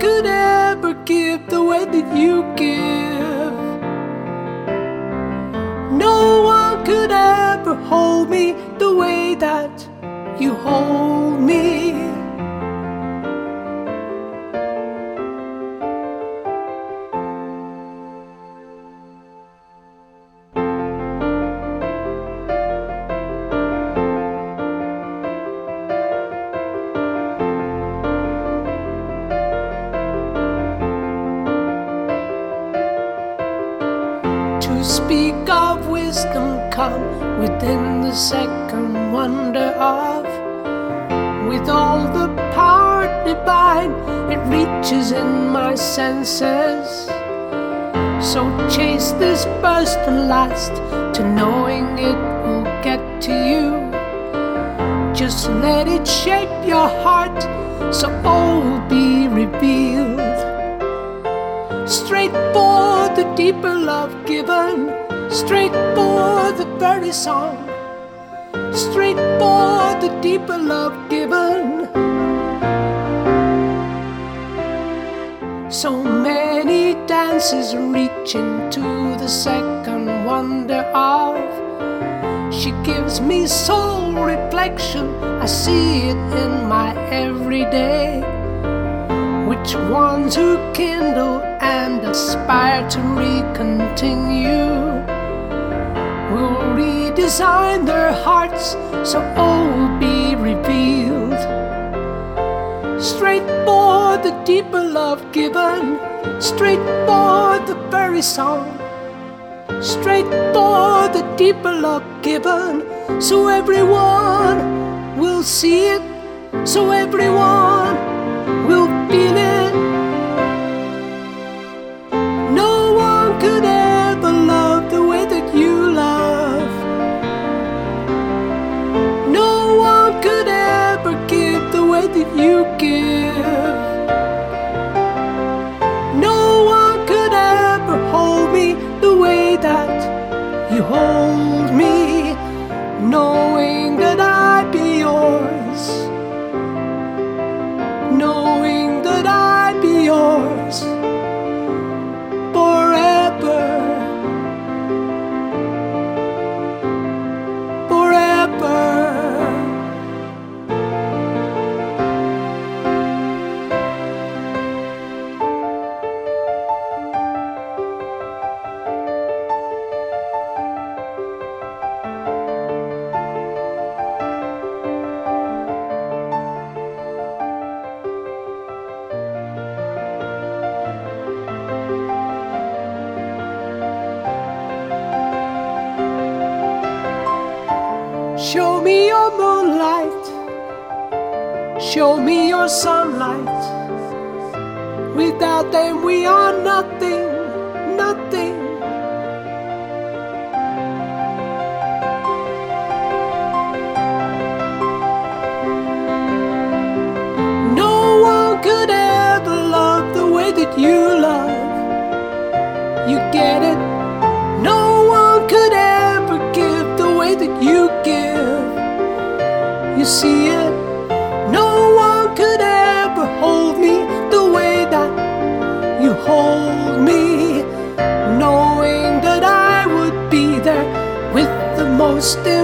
could ever give the way that you give. No one could ever hold me the way that you hold me. To speak of wisdom come within the second wonder of, with all the power divine, it reaches in my senses. So chase this burst and last to knowing it will get to you. Just let it shape your heart so all will be revealed. Straight for the deeper love given, straight for the very song, straight for the deeper love given. So many dances reaching to the second wonder of. She gives me soul reflection, I see it in my everyday. Which ones who kindle and aspire to re-continue will redesign their hearts so all will be revealed. Straight for the deeper love given, straight for the very song, straight for the deeper love given, so everyone will see it, so everyone will feel it. No one could ever love the way that you love. No one could ever give the way that you give. No one could ever hold me the way that you hold me, knowing that I'd be yours, knowing that I'd be yours forever, forever. Show me your moonlight, show me your sunlight. Without them we are nothing, nothing. No one could ever love the way that you love. You get it? No one could ever give the way that you give. You see it? No one could ever hold me the way that you hold me, knowing that I would be there with the most